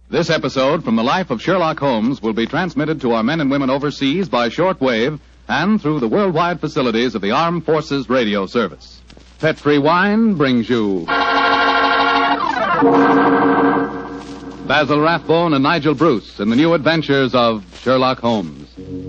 This episode from the life of Sherlock Holmes will be transmitted to our men and women overseas by shortwave and through the worldwide facilities of the Armed Forces Radio Service. Petri Wine brings you Basil Rathbone and Nigel Bruce in the new adventures of Sherlock Holmes.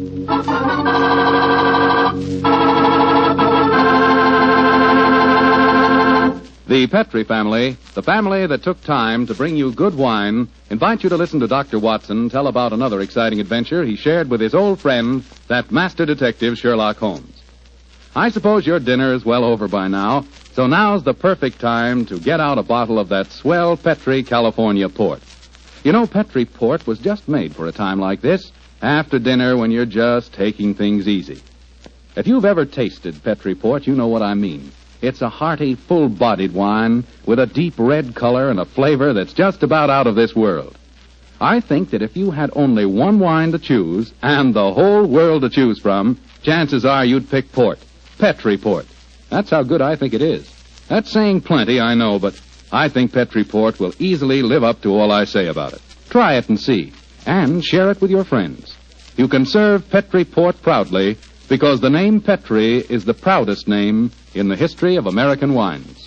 The Petri family, the family that took time to bring you good wine, invite you to listen to Dr. Watson tell about another exciting adventure he shared with his old friend, that master detective Sherlock Holmes. I suppose your dinner is well over by now, so now's the perfect time to get out a bottle of that swell Petri California port. You know, Petri port was just made for a time like this, after dinner when you're just taking things easy. If you've ever tasted Petri port, you know what I mean. It's a hearty, full-bodied wine with a deep red color and a flavor that's just about out of this world. I think that if you had only one wine to choose, and the whole world to choose from, chances are you'd pick port. Petri port. That's how good I think it is. That's saying plenty, I know, but I think Petri port will easily live up to all I say about it. Try it and see, and share it with your friends. You can serve Petri port proudly, because the name Petri is the proudest name in the history of American wines.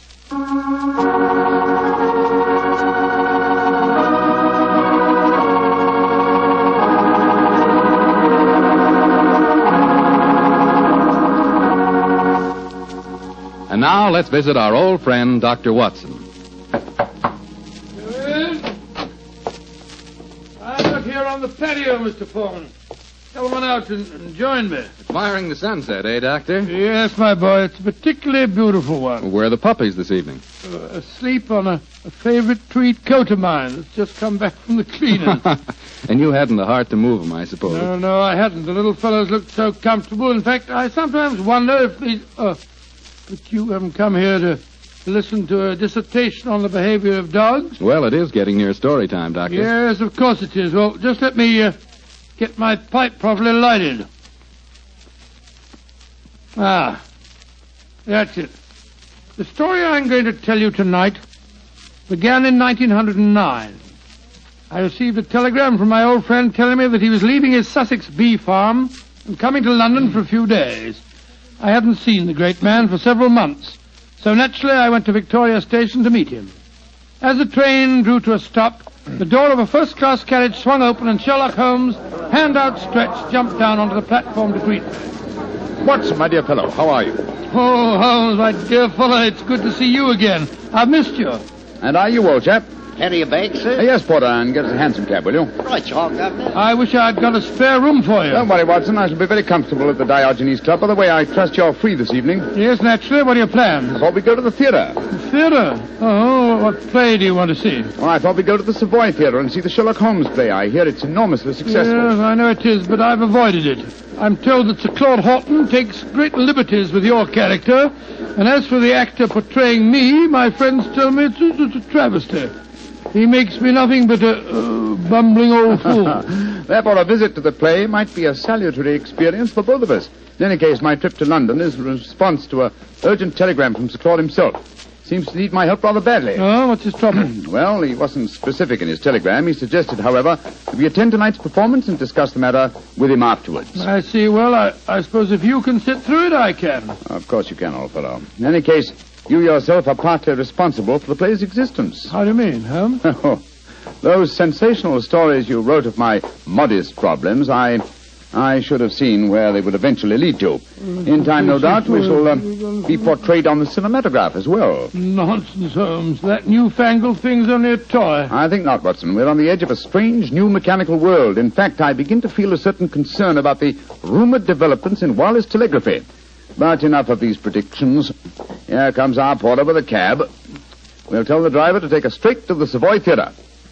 And now let's visit our old friend, Dr. Watson. I'm out here on the patio, Mr. Foreman. Come on out and join me. Admiring the sunset, eh, Doctor? Yes, my boy. It's a particularly beautiful one. Where are the puppies this evening? Asleep on a favorite tweed coat of mine that's just come back from the cleaners. And you hadn't the heart to move them, I suppose. No, I hadn't. The little fellows looked so comfortable. In fact, I sometimes wonder if these... but you haven't come here to listen to a dissertation on the behavior of dogs? Well, it is getting near story time, Doctor. Yes, of course it is. Well, just let me... get my pipe properly lighted. That's it. The story I'm going to tell you tonight began in 1909. I received a telegram from my old friend telling me that he was leaving his Sussex bee farm and coming to London for a few days. I hadn't seen the great man for several months, so naturally I went to Victoria Station to meet him. As the train drew to a stop, the door of a first-class carriage swung open and Sherlock Holmes, hand outstretched, jumped down onto the platform to greet me. Watson, my dear fellow, how are you? Oh, Holmes, my dear fellow, it's good to see you again. I've missed you. And are you, old chap? Carry your bag, sir? Yes, Porter, and get us a hansom cab, will you? Right, you all, Governor. I wish I'd got a spare room for you. Don't worry, Watson. I shall be very comfortable at the Diogenes Club. By the way, I trust you're free this evening. Yes, naturally. What are your plans? I thought we'd go to the theatre. The theatre? Oh, what play do you want to see? Oh, I thought we'd go to the Savoy Theatre and see the Sherlock Holmes play. I hear it's enormously successful. Yes, I know it is, but I've avoided it. I'm told that Sir Claude Horton takes great liberties with your character, and as for the actor portraying me, my friends tell me it's a travesty. He makes me nothing but a bumbling old fool. Therefore, a visit to the play might be a salutary experience for both of us. In any case, my trip to London is a response to an urgent telegram from Sir Claude himself. Seems to need my help rather badly. Oh, what's his trouble? Well, he wasn't specific in his telegram. He suggested, however, that we attend tonight's performance and discuss the matter with him afterwards. I see. Well, I suppose if you can sit through it, I can. Of course you can, old fellow. In any case, you yourself are partly responsible for the play's existence. How do you mean, Holmes? Oh, those sensational stories you wrote of my modest problems, I should have seen where they would eventually lead to. In time, no doubt, we shall be portrayed on the cinematograph as well. Nonsense, Holmes. That newfangled thing's only a toy. I think not, Watson. We're on the edge of a strange new mechanical world. In fact, I begin to feel a certain concern about the rumored developments in wireless telegraphy. But enough of these predictions. Here comes our porter with a cab. We'll tell the driver to take us straight to the Savoy Theatre.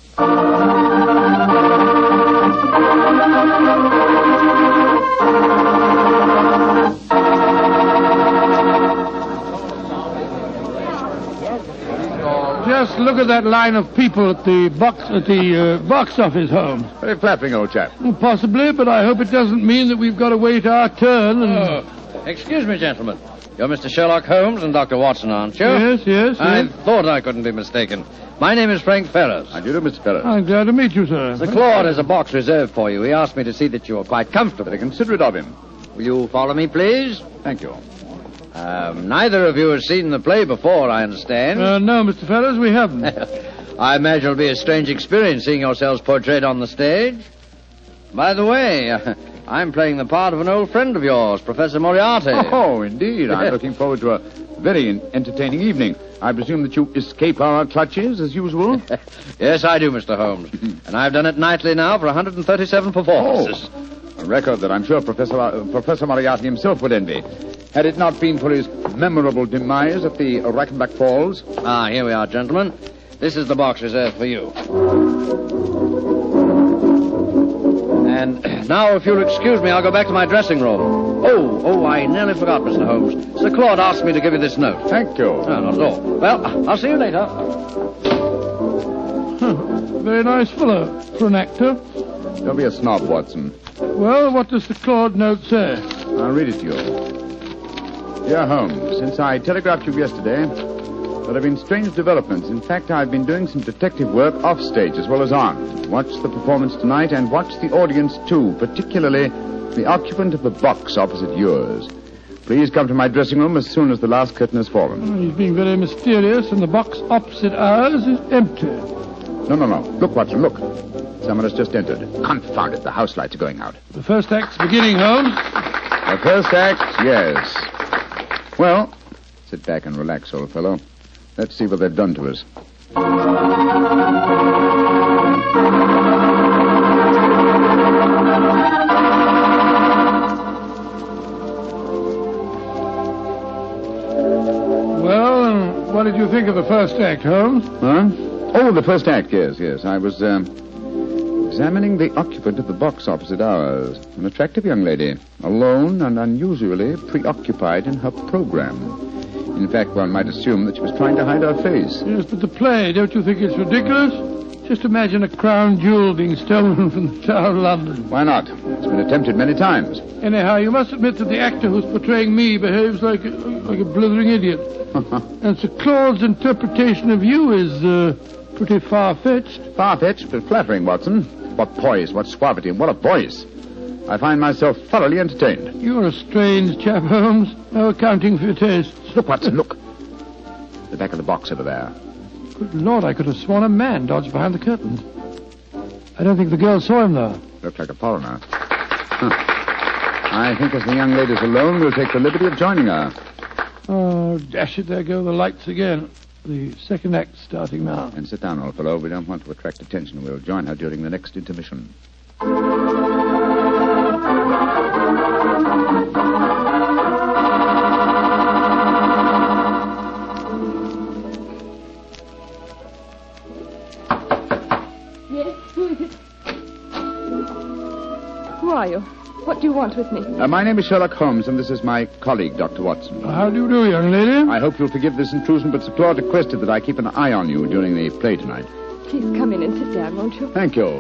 Just look at that line of people at the box office, Holmes. Very flattering, old chap. Well, possibly, but I hope it doesn't mean that we've got to wait our turn and... Excuse me, gentlemen. You're Mr. Sherlock Holmes and Dr. Watson, aren't you? Yes. I thought I couldn't be mistaken. My name is Frank Ferris. How do you do, Mr. Ferris? I'm glad to meet you, sir. Sir Claude has a box reserved for you. He asked me to see that you are quite comfortable. Very considerate of him. Will you follow me, please? Thank you. Neither of you has seen the play before, I understand. No, Mr. Ferris, we haven't. I imagine it'll be a strange experience seeing yourselves portrayed on the stage. By the way, I'm playing the part of an old friend of yours, Professor Moriarty. Oh, indeed. I'm looking forward to a very entertaining evening. I presume that you escape our clutches, as usual? Yes, I do, Mr. Holmes. And I've done it nightly now for 137 performances. A record that I'm sure Professor Moriarty himself would envy. Had it not been for his memorable demise at the Reichenbach Falls. Here we are, gentlemen. This is the box reserved for you. And now, if you'll excuse me, I'll go back to my dressing room. Oh, I nearly forgot, Mr. Holmes. Sir Claude asked me to give you this note. Thank you. No, not at all. Well, I'll see you later. Very nice fellow for an actor. Don't be a snob, Watson. Well, what does the Claude note say? I'll read it to you. Dear Holmes, since I telegraphed you yesterday, there have been strange developments. In fact, I've been doing some detective work off stage as well as on. Watch the performance tonight and watch the audience, too, particularly the occupant of the box opposite yours. Please come to my dressing room as soon as the last curtain has fallen. He's being very mysterious, and the box opposite ours is empty. No. Look, Watson, look. Someone has just entered. Confound it, the house lights are going out. The first act's beginning, Holmes. The first act, yes. Well, sit back and relax, old fellow. Let's see what they've done to us. Well, and what did you think of the first act, Holmes? Huh? Oh, the first act, yes. I was examining the occupant of the box opposite ours. An attractive young lady, alone and unusually preoccupied in her program. In fact, one might assume that she was trying to hide her face. Yes, but the play, don't you think it's ridiculous? Just imagine a crown jewel being stolen from the Tower of London. Why not? It's been attempted many times. Anyhow, you must admit that the actor who's portraying me behaves like a blithering idiot. And Sir Claude's interpretation of you is pretty far-fetched. Far-fetched, but flattering, Watson. What poise, what suavity, and what a voice. I find myself thoroughly entertained. You're a strange chap, Holmes. No accounting for your tastes. Look, Watson, look. The back of the box over there. Good Lord, I could have sworn a man dodged behind the curtains. I don't think the girl saw him, though. Looked like a foreigner. I think as the young lady's alone, we'll take the liberty of joining her. Oh, dash it, there go the lights again. The second act starting now. And sit down, old fellow. We don't want to attract attention. We'll join her during the next intermission. Who are you? What do you want with me? My name is Sherlock Holmes, and this is my colleague, Dr. Watson. How do you do, young lady? I hope you'll forgive this intrusion, but Sir Claude requested that I keep an eye on you during the play tonight. Please come in and sit down, won't you? Thank you.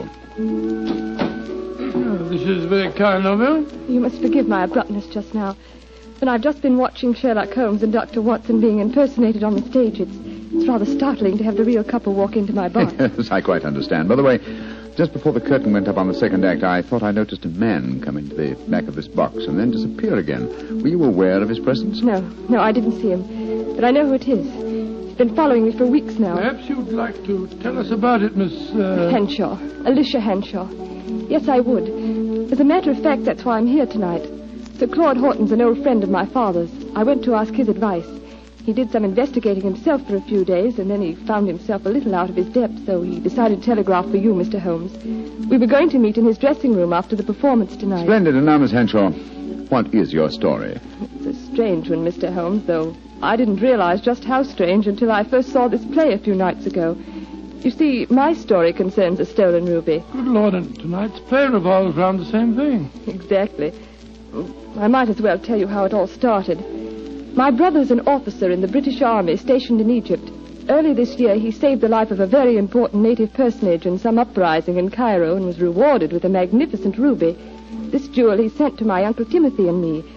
Oh, this is very kind of you. You must forgive my abruptness just now. But I've just been watching Sherlock Holmes and Dr. Watson being impersonated on the stage. It's rather startling to have the real couple walk into my box. Yes, I quite understand. By the way, just before the curtain went up on the second act, I thought I noticed a man come into the back of this box and then disappear again. Were you aware of his presence? No, I didn't see him. But I know who it is. He's been following me for weeks now. Perhaps you'd like to tell us about it, Miss... Henshaw. Alicia Henshaw. Yes, I would. As a matter of fact, that's why I'm here tonight. Sir Claude Horton's an old friend of my father's. I went to ask his advice. He did some investigating himself for a few days, and then he found himself a little out of his depth, so he decided to telegraph for you, Mr. Holmes. We were going to meet in his dressing room after the performance tonight. Splendid. And now, Miss Henshaw, what is your story? It's a strange one, Mr. Holmes, though I didn't realize just how strange until I first saw this play a few nights ago. You see, my story concerns a stolen ruby. Good Lord, and tonight's play revolves around the same thing. Exactly. I might as well tell you how it all started. My brother's an officer in the British Army stationed in Egypt. Early this year, he saved the life of a very important native personage in some uprising in Cairo and was rewarded with a magnificent ruby. This jewel he sent to my Uncle Timothy and me.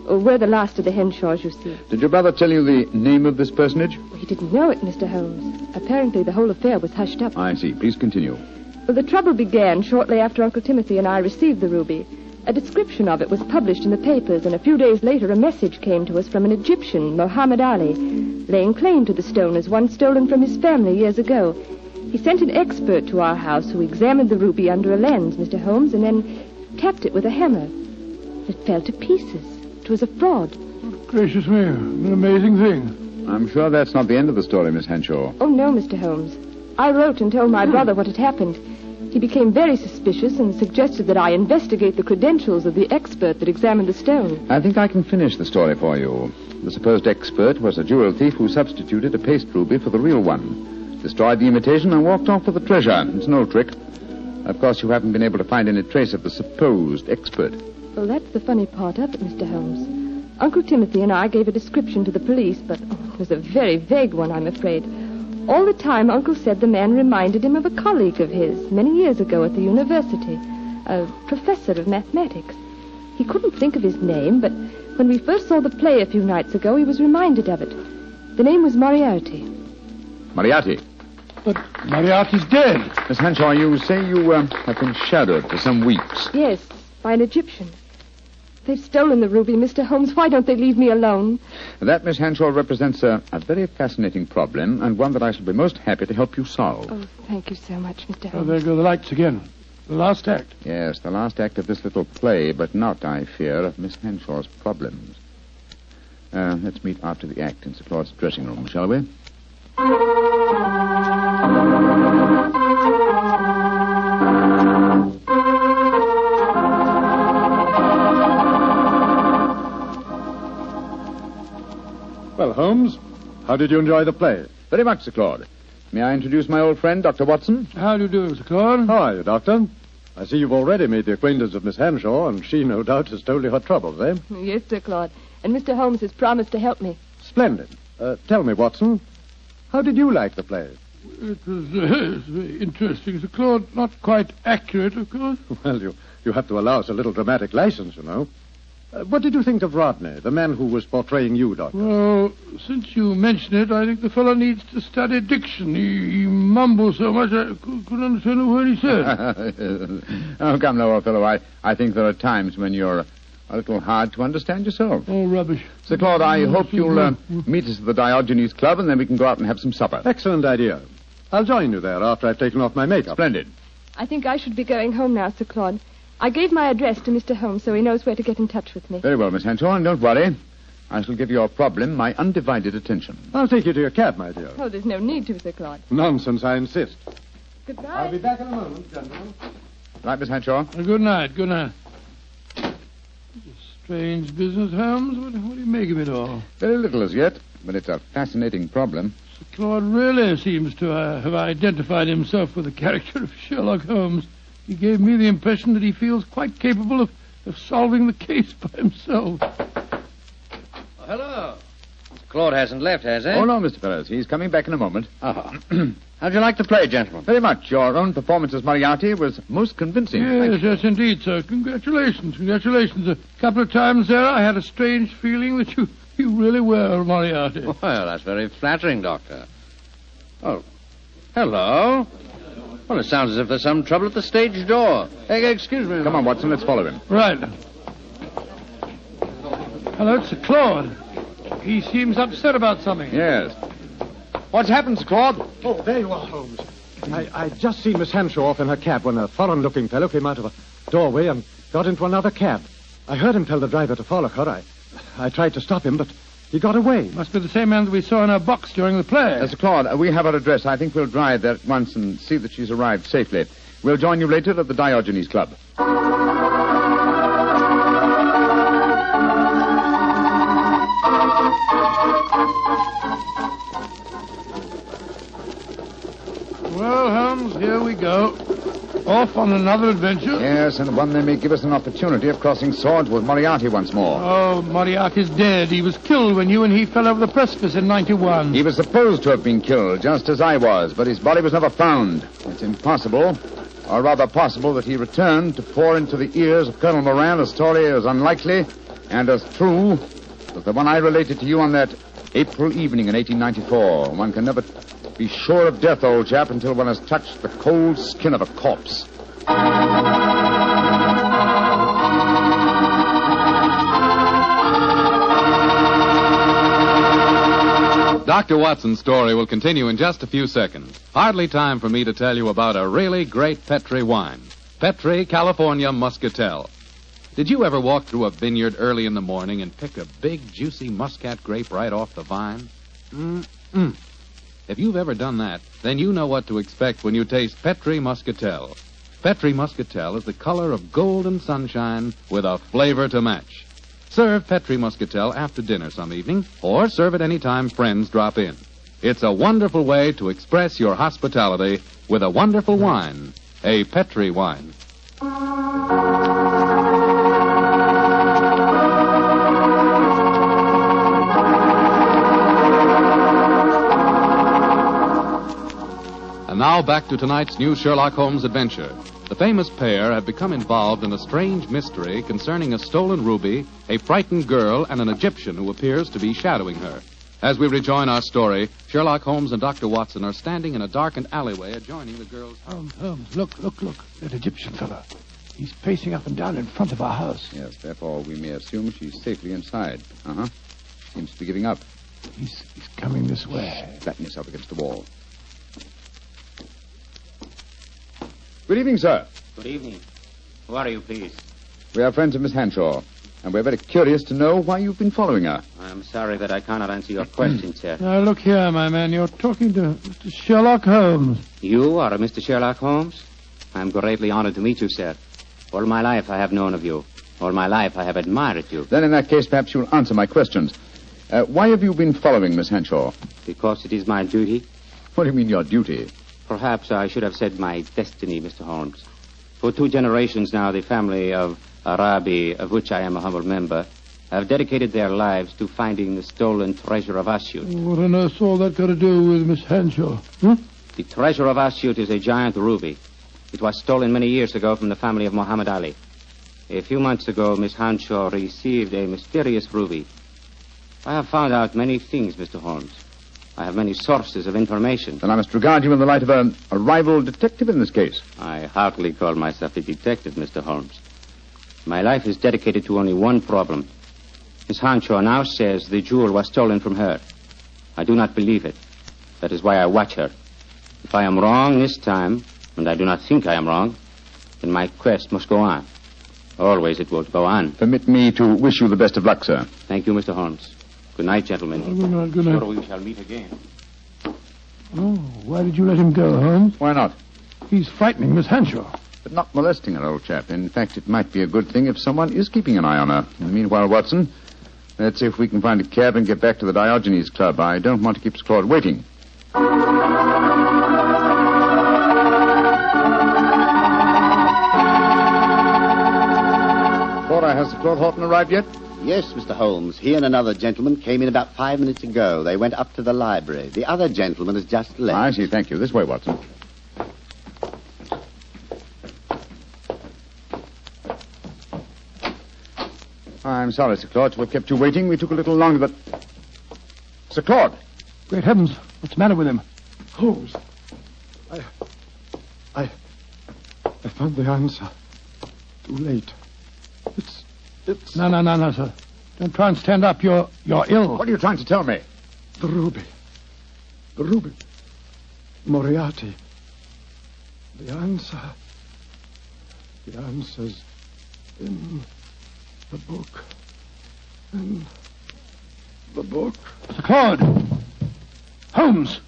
We're the last of the Henshaws, you see. Did your brother tell you the name of this personage? He didn't know it, Mr. Holmes. Apparently the whole affair was hushed up. I see. Please continue. Well, the trouble began shortly after Uncle Timothy and I received the ruby. A description of it was published in the papers, and a few days later a message came to us from an Egyptian, Muhammad Ali, laying claim to the stone as one stolen from his family years ago. He sent an expert to our house who examined the ruby under a lens, Mr. Holmes, and then tapped it with a hammer. It fell to pieces. It was a fraud. Gracious me, an amazing thing. I'm sure that's not the end of the story, Miss Henshaw. Oh, no, Mr. Holmes. I wrote and told my brother what had happened. He became very suspicious and suggested that I investigate the credentials of the expert that examined the stone. I think I can finish the story for you. The supposed expert was a jewel thief who substituted a paste ruby for the real one, destroyed the imitation, and walked off with the treasure. It's an old trick. Of course, you haven't been able to find any trace of the supposed expert. Well, that's the funny part of it, Mr. Holmes. Uncle Timothy and I gave a description to the police, but it was a very vague one, I'm afraid. All the time, Uncle said the man reminded him of a colleague of his many years ago at the university, a professor of mathematics. He couldn't think of his name, but when we first saw the play a few nights ago, he was reminded of it. The name was Moriarty. Moriarty? But Moriarty's dead. Miss Henshaw, you say you have been shadowed for some weeks. Yes, by an Egyptian. They've stolen the ruby, Mr. Holmes. Why don't they leave me alone? That, Miss Henshaw, represents a very fascinating problem, and one that I shall be most happy to help you solve. Oh, thank you so much, Mr. Oh, Holmes. there go the lights again. The last act. Yes, the last act of this little play, but not, I fear, of Miss Henshaw's problems. Let's meet after the act in Sir Claude's dressing room, shall we? Well, Holmes, how did you enjoy the play? Very much, Sir Claude. May I introduce my old friend, Dr. Watson? How do you do, Mr. Claude? How are you, Doctor? I see you've already made the acquaintance of Miss Henshaw, and she, no doubt, has told you her troubles, eh? Yes, Sir Claude. And Mr. Holmes has promised to help me. Splendid. Tell me, Watson, how did you like the play? It was very interesting, Sir Claude. Not quite accurate, of course. Well, you have to allow us a little dramatic license, you know. What did you think of Rodney, the man who was portraying you, Doctor? Well, since you mention it, I think the fellow needs to study diction. He mumbles so much I couldn't understand a word he said. Oh, come now, old fellow. I think there are times when you're a little hard to understand yourself. Oh, rubbish. Sir Claude, I hope you'll meet us at the Diogenes Club, and then we can go out and have some supper. Excellent idea. I'll join you there after I've taken off my makeup. Splendid. I think I should be going home now, Sir Claude. I gave my address to Mr. Holmes so he knows where to get in touch with me. Very well, Miss Henshaw, and don't worry. I shall give your problem my undivided attention. I'll take you to your cab, my dear. Oh, there's no need to, Sir Claude. Nonsense, I insist. Goodbye. I'll be back in a moment, gentlemen. Right, Miss Henshaw? Good night, good night. Strange business, Holmes. What do you make of it all? Very little as yet, but it's a fascinating problem. Sir Claude really seems to have identified himself with the character of Sherlock Holmes. He gave me the impression that he feels quite capable of solving the case by himself. Oh, hello. Claude hasn't left, has he? Oh, no, Mr. Ferris. He's coming back in a moment. Oh. How'd you like the play, gentlemen? Very much. Your own performance as Moriarty was most convincing. Yes, indeed, sir. Congratulations. A couple of times there I had a strange feeling that you really were Moriarty. Well, that's very flattering, Doctor. Oh, hello. Well, it sounds as if there's some trouble at the stage door. Hey, excuse me. Come on, Watson, let's follow him. Right. Hello, it's Sir Claude. He seems upset about something. Yes. What's happened, Sir Claude? Oh, there you are, Holmes. I'd just seen Miss Henshaw off in her cab when a foreign-looking fellow came out of a doorway and got into another cab. I heard him tell the driver to follow her. I tried to stop him, but he got away. Must be the same man that we saw in our box during the play. Sir Claude, we have her address. I think we'll drive there at once and see that she's arrived safely. We'll join you later at the Diogenes Club. Well, Holmes, here we go. Off on another adventure. Yes, and one that may give us an opportunity of crossing swords with Moriarty once more. Oh, Moriarty's dead. He was killed when you and he fell over the precipice in 91. He was supposed to have been killed, just as I was, but his body was never found. It's impossible, or rather possible, that he returned to pour into the ears of Colonel Moran a story as unlikely and as true as the one I related to you on that April evening in 1894. One can never be sure of death, old chap, until one has touched the cold skin of a corpse. Dr. Watson's story will continue in just a few seconds. Hardly time for me to tell you about a really great Petri wine. Petri California Muscatel. Did you ever walk through a vineyard early in the morning and pick a big, juicy Muscat grape right off the vine? If you've ever done that, then you know what to expect when you taste Petri Muscatel. Petri Muscatel is the color of golden sunshine with a flavor to match. Serve Petri Muscatel after dinner some evening, or serve it any time friends drop in. It's a wonderful way to express your hospitality with a wonderful wine, a Petri wine. And now back to tonight's new Sherlock Holmes adventure. The famous pair have become involved in a strange mystery concerning a stolen ruby, a frightened girl, and an Egyptian who appears to be shadowing her. As we rejoin our story, Sherlock Holmes and Dr. Watson are standing in a darkened alleyway adjoining the girl's house. Holmes, look. That Egyptian fellow. He's pacing up and down in front of our house. Yes, therefore we may assume she's safely inside. Seems to be giving up. He's coming this way. Flatten yourself against the wall. Good evening, sir. Good evening. Who are you, please? We are friends of Miss Hanshaw, and we're very curious to know why you've been following her. I'm sorry that I cannot answer your question, sir. Now, look here, my man. You're talking to Mr. Sherlock Holmes. You are a Mr. Sherlock Holmes? I'm greatly honored to meet you, sir. All my life I have known of you. All my life I have admired you. Then in that case, perhaps you'll answer my questions. Why have you been following Miss Hanshaw? Because it is my duty. What do you mean, your duty? Perhaps I should have said my destiny, Mr. Holmes. For 2 generations now, the family of Arabi, of which I am a humble member, have dedicated their lives to finding the stolen treasure of Asyut. What on earth's all that got to do with Miss Hanshaw? The treasure of Asyut is a giant ruby. It was stolen many years ago from the family of Muhammad Ali. A few months ago, Miss Hanshaw received a mysterious ruby. I have found out many things, Mr. Holmes. I have many sources of information. Then I must regard you in the light of a rival detective in this case. I hardly call myself a detective, Mr. Holmes. My life is dedicated to only one problem. Miss Hanshaw now says the jewel was stolen from her. I do not believe it. That is why I watch her. If I am wrong this time, and I do not think I am wrong, then my quest must go on. Always it will go on. Permit me to wish you the best of luck, sir. Thank you, Mr. Holmes. Good night, gentlemen. Good night. Sure we shall meet again. Oh, why did you let him go, Holmes? Why not? He's frightening Miss Hanshaw. But not molesting her, old chap. In fact, it might be a good thing if someone is keeping an eye on her. Meanwhile, Watson, let's see if we can find a cab and get back to the Diogenes Club. I don't want to keep Sir Claude waiting. Laura, has Sir Claude Horton arrived yet? Yes, Mr. Holmes. He and another gentleman came in about 5 minutes ago. They went up to the library. The other gentleman has just left. I see. Thank you. This way, Watson. I'm sorry, Sir Claude, to have kept you waiting. We took a little longer, but... Sir Claude! Great heavens, what's the matter with him? Holmes, I found the answer. Too late. It's... No, sir. Don't try and stand up. You're ill. What are you trying to tell me? The ruby. Moriarty. The answer's in the book. Sir Claude! Holmes!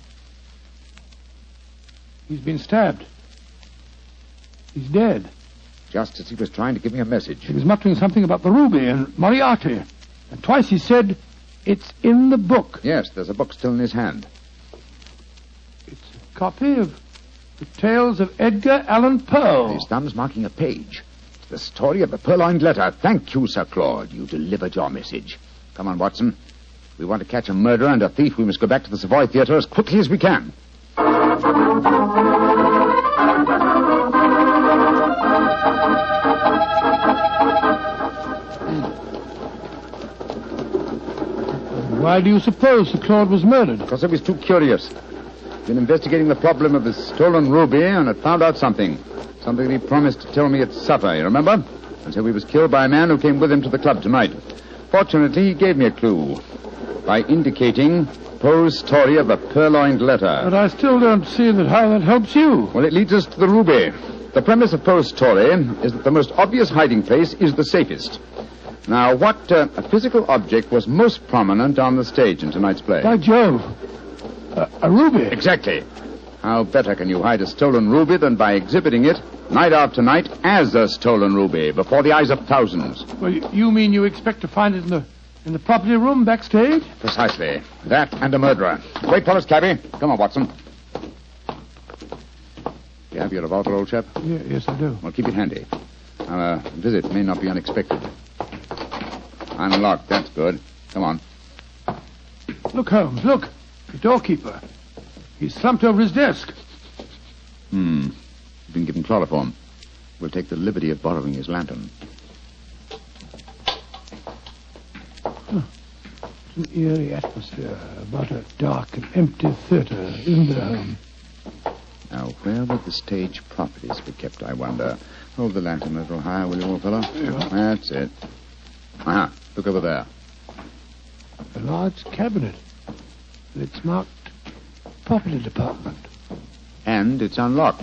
He's been stabbed. He's dead. Just as he was trying to give me a message. He was muttering something about the ruby and Moriarty. And twice he said, it's in the book. Yes, there's a book still in his hand. It's a copy of The Tales of Edgar Allan Poe. His thumb's marking a page. It's the story of the purloined letter. Thank you, Sir Claude. You delivered your message. Come on, Watson. If we want to catch a murderer and a thief, we must go back to the Savoy Theatre as quickly as we can. why do you suppose Sir Claude was murdered? Because I was too curious. Been investigating the problem of the stolen ruby and had found out something. Something he promised to tell me at supper, you remember? And so he was killed by a man who came with him to the club tonight. Fortunately, he gave me a clue by indicating Poe's story of a purloined letter. But I still don't see how that helps you. Well, it leads us to the ruby. The premise of Poe's story is that the most obvious hiding place is the safest. Now, what physical object was most prominent on the stage in tonight's play? By Jove. A ruby. Exactly. How better can you hide a stolen ruby than by exhibiting it night after night as a stolen ruby before the eyes of thousands? Well, you mean you expect to find it in the property room backstage? Precisely. That and a murderer. Wait for us, cabby. Come on, Watson. You have your revolver, old chap? Yes, I do. Well, keep it handy. Our visit may not be unexpected. Unlocked. That's good. Come on. Look, Holmes, look. The doorkeeper. He's slumped over his desk. He's been given chloroform. We'll take the liberty of borrowing his lantern. It's an eerie atmosphere about a dark and empty theater, isn't there, Holmes? Now, where would the stage properties be kept, I wonder? Hold the lantern a little higher, will you, old fellow? Yeah. That's it. Aha, look over there. A large cabinet. It's marked Property Department. And it's unlocked.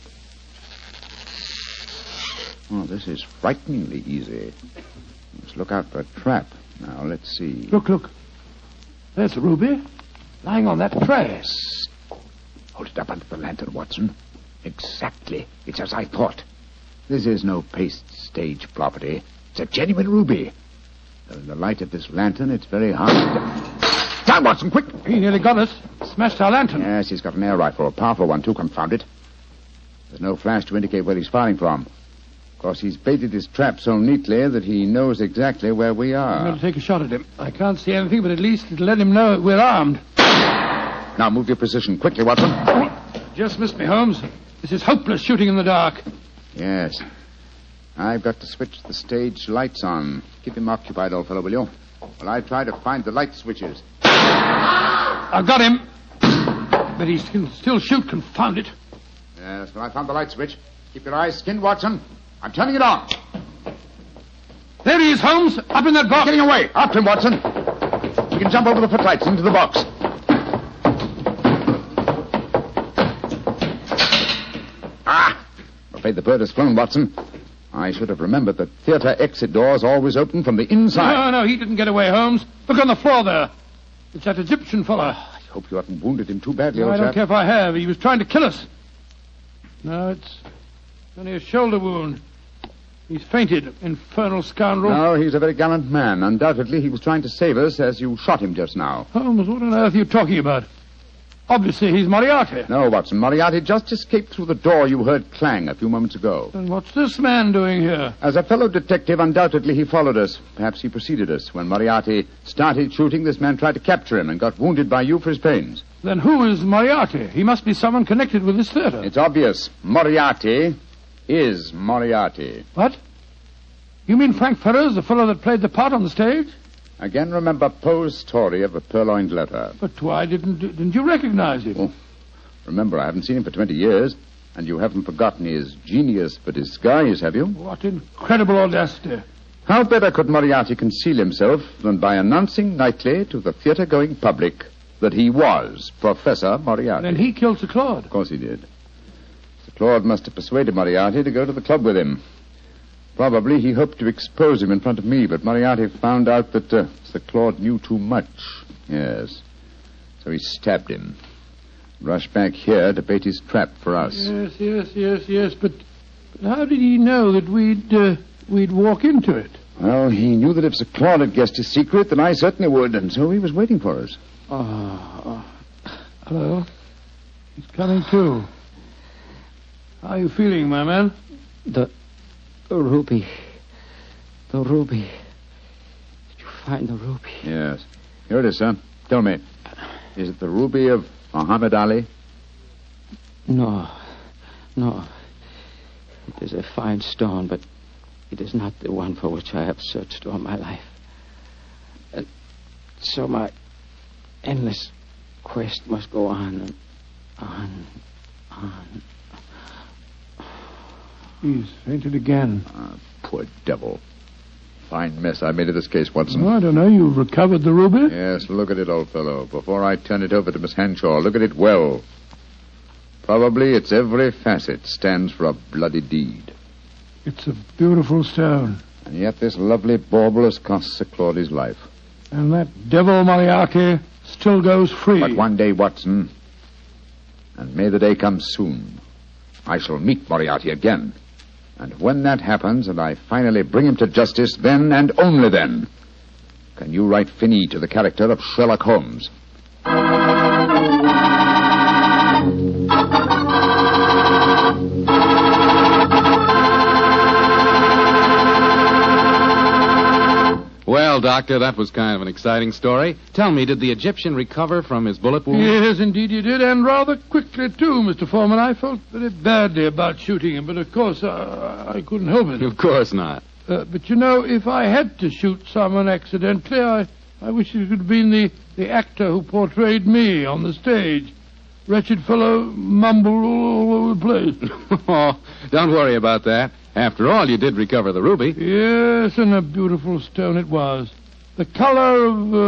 Oh, this is frighteningly easy. Let's look out for a trap. Now, let's see. Look. There's a ruby lying on that tray. Hold it up under the lantern, Watson. Exactly. It's as I thought. This is no paste stage property. It's a genuine ruby. In the light of this lantern, it's very hard to... Down, Watson, quick! He nearly got us. Smashed our lantern. Yes, he's got an air rifle. A powerful one, too, confound it. There's no flash to indicate where he's firing from. Of course, he's baited his trap so neatly that he knows exactly where we I'm are. going to take a shot at him. I can't see anything, but at least it'll let him know we're armed. Now, move your position quickly, Watson. Just missed me, Holmes. This is hopeless shooting in the dark. Yes. I've got to switch the stage lights on. Keep him occupied, old fellow, will you? While I try to find the light switches. I've got him. But he can still shoot, confound it. Yes, well, I found the light switch. Keep your eyes skinned, Watson. I'm turning it on. There he is, Holmes, up in that box. Getting away. After him, Watson. You can jump over the footlights into the box. Ah! I'm afraid the bird has flown, Watson. I should have remembered that theater exit doors always open from the inside. No, he didn't get away, Holmes. Look on the floor there. It's that Egyptian fellow. I hope you haven't wounded him too badly, No, old I don't chap. care if I have. He was trying to kill us. No, it's only a shoulder wound. He's fainted, infernal scoundrel. No, he's a very gallant man. Undoubtedly, he was trying to save us as you shot him just now. Holmes, what on earth are you talking about? Obviously, he's Moriarty. No, Watson. Moriarty just escaped through the door you heard clang a few moments ago. Then what's this man doing here? As a fellow detective, undoubtedly he followed us. Perhaps he preceded us. When Moriarty started shooting, this man tried to capture him and got wounded by you for his pains. Then who is Moriarty? He must be someone connected with this theater. It's obvious. Moriarty is Moriarty. What? You mean Frank Ferrers, the fellow that played the part on the stage? Again, remember Poe's story of the purloined letter. But why didn't you recognize him? Oh, remember, I haven't seen him for 20 years, and you haven't forgotten his genius for disguise, have you? What incredible audacity. How better could Moriarty conceal himself than by announcing nightly to the theater-going public that he was Professor Moriarty? Then he killed Sir Claude. Of course he did. Sir Claude must have persuaded Moriarty to go to the club with him. Probably he hoped to expose him in front of me, but Moriarty found out that Sir Claude knew too much. Yes. So he stabbed him. Rushed back here to bait his trap for us. Yes. But how did he know that we'd walk into it? Well, he knew that if Sir Claude had guessed his secret, then I certainly would, and so he was waiting for us. Hello. He's coming too. How are you feeling, my man? The ruby. The ruby. Did you find the ruby? Yes. Here it is, sir. Tell me, is it the ruby of Muhammad Ali? No. It is a fine stone, but it is not the one for which I have searched all my life. And so my endless quest must go on and on. He's fainted again. Poor devil. Fine mess I made of this case, Watson. Oh, I don't know. You've recovered the ruby? Yes, look at it, old fellow. Before I turn it over to Miss Henshaw, look at it well. Probably its every facet stands for a bloody deed. It's a beautiful stone. And yet this lovely bauble has cost Sir Claudy's life. And that devil Moriarty still goes free. But one day, Watson, and may the day come soon, I shall meet Moriarty again. And when that happens and I finally bring him to justice, then and only then can you write fini to the character of Sherlock Holmes. Well, Doctor, that was kind of an exciting story. Tell me, did the Egyptian recover from his bullet wound? Yes, indeed he did, and rather quickly, too, Mr. Foreman. I felt very badly about shooting him, but of course I couldn't help it. Of course not. But, you know, if I had to shoot someone accidentally, I wish it could have been the actor who portrayed me on the stage. Wretched fellow mumbled all over the place. Oh, don't worry about that. After all, you did recover the ruby. Yes, and a beautiful stone it was. The color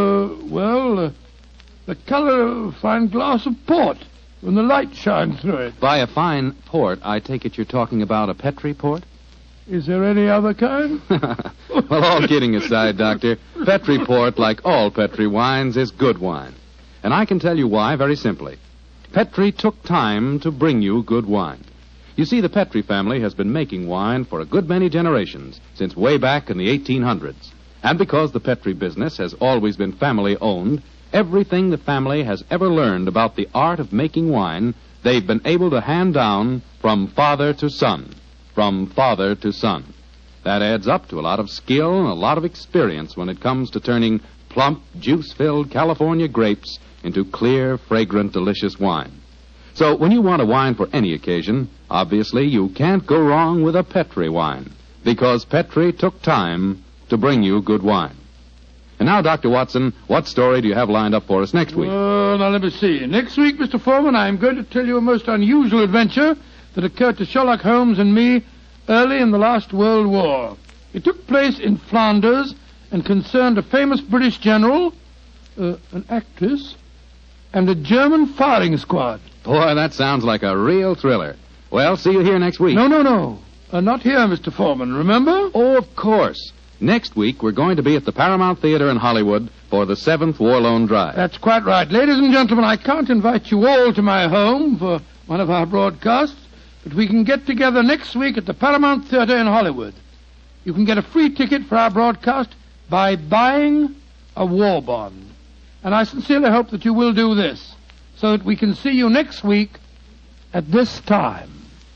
of, the color of a fine glass of port when the light shines through it. By a fine port, I take it you're talking about a Petri port? Is there any other kind? Well, all kidding aside, Doctor, Petri port, like all Petri wines, is good wine. And I can tell you why very simply. Petri took time to bring you good wine. You see, the Petri family has been making wine for a good many generations, since way back in the 1800s. And because the Petri business has always been family-owned, everything the family has ever learned about the art of making wine, they've been able to hand down from father to son. From father to son. That adds up to a lot of skill and a lot of experience when it comes to turning plump, juice-filled California grapes into clear, fragrant, delicious wine. So when you want a wine for any occasion, obviously you can't go wrong with a Petri wine, because Petri took time to bring you good wine. And now, Dr. Watson, what story do you have lined up for us next week? Well, now let me see. Next week, Mr. Foreman, I'm going to tell you a most unusual adventure that occurred to Sherlock Holmes and me early in the last World War. It took place in Flanders and concerned a famous British general, an actress, and a German firing squad. Boy, that sounds like a real thriller. Well, see you here next week. No. Not here, Mr. Foreman, remember? Oh, of course. Next week, we're going to be at the Paramount Theater in Hollywood for the 7th War Loan Drive. That's quite right. Ladies and gentlemen, I can't invite you all to my home for one of our broadcasts, but we can get together next week at the Paramount Theater in Hollywood. You can get a free ticket for our broadcast by buying a war bond. And I sincerely hope that you will do this, so that we can see you next week at this time.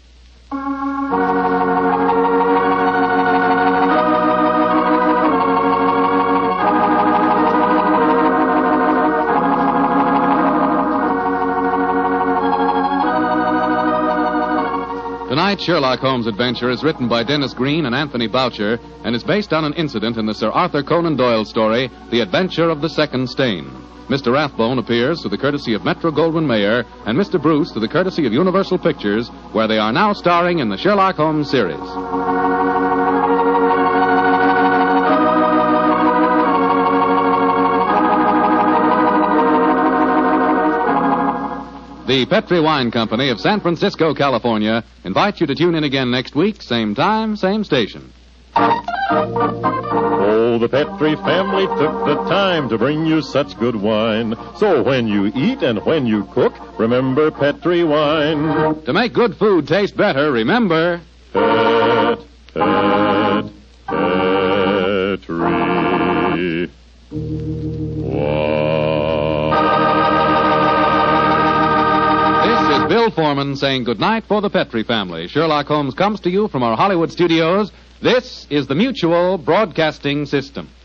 Tonight's Sherlock Holmes adventure is written by Dennis Green and Anthony Boucher and is based on an incident in the Sir Arthur Conan Doyle story, The Adventure of the Second Stain. Mr. Rathbone appears through the courtesy of Metro-Goldwyn-Mayer and Mr. Bruce through the courtesy of Universal Pictures, where they are now starring in the Sherlock Holmes series. The Petri Wine Company of San Francisco, California, invites you to tune in again next week, same time, same station. Oh, the Petri family took the time to bring you such good wine. So when you eat and when you cook, remember Petri wine. To make good food taste better, remember... Petri. Bill Foreman saying goodnight for the Petri family. Sherlock Holmes comes to you from our Hollywood studios. This is the Mutual Broadcasting System.